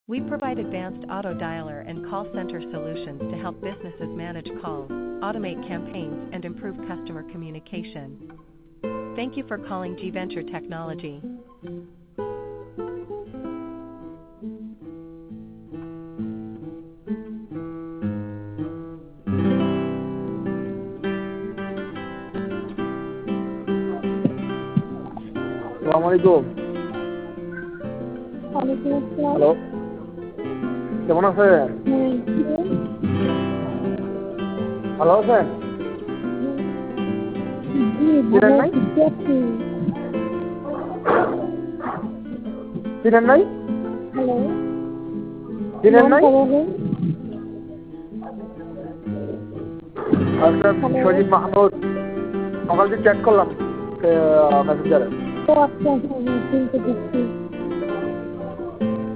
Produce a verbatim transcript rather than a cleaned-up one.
We provide advanced auto dialer and call center solutions to help businesses manage calls, automate campaigns, and improve customer communication. Thank you for calling G Venture Technology. আসসালামু আলাইকুম। Hello, কেমন আছেন? ভালো আছেন? চিনেন নাই? চিনেন নাই? চিনেন নাই? আচ্ছা, সজীব মাহমুদ। সকাল থেকে চ্যাট করলাম মেসেঞ্জারে।